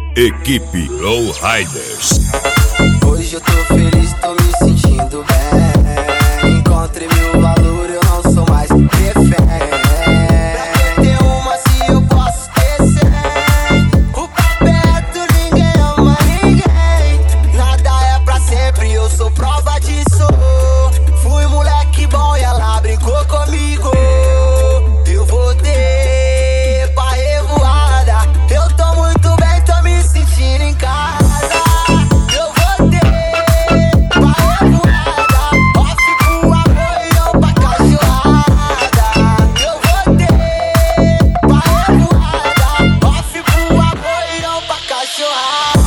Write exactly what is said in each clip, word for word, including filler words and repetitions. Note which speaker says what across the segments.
Speaker 1: Equipe Low Riders.
Speaker 2: Hoje eu tô feliz, tô me sentindo bem. Encontrei meu valor, eu não sou mais refém. Pra ter uma se eu posso ter cem. O perto ninguém ama ninguém. Nada é pra sempre, eu sou prova disso. Fui moleque bom e ela brincou comigo. Eu voltei pra revoada. Eu tô muito bem, tô me sentindo em casa. Eu voltei pra revoada. Off pro amor e eu pra cachorrada. Eu voltei pra revoada. Off pro amor e eu pra cachorrada.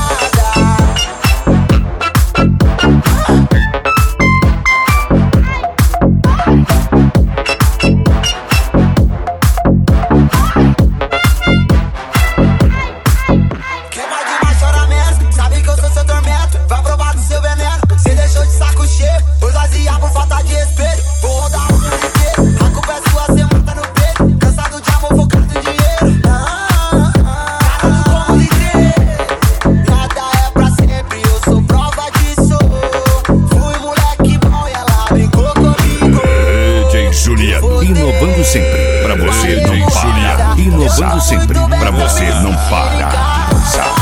Speaker 2: Quem vai demais chora menos, sabe que eu sou seu tormento. Vai provar do seu veneno, cê deixou de saco cheio. Pois vaziar por falta de respeito. Vou rodar o mundo inteiro, a culpa é sua, cê mata no peito. Cansado de amor, focado em dinheiro. Ah, ah, ah, cara do como dizer. Nada é pra sempre, eu sou prova disso. Fui moleque bom e ela brincou comigo.
Speaker 1: D J Juliano, inovando sempre pra você não parar. Inovando sempre pra você não parar de dançar.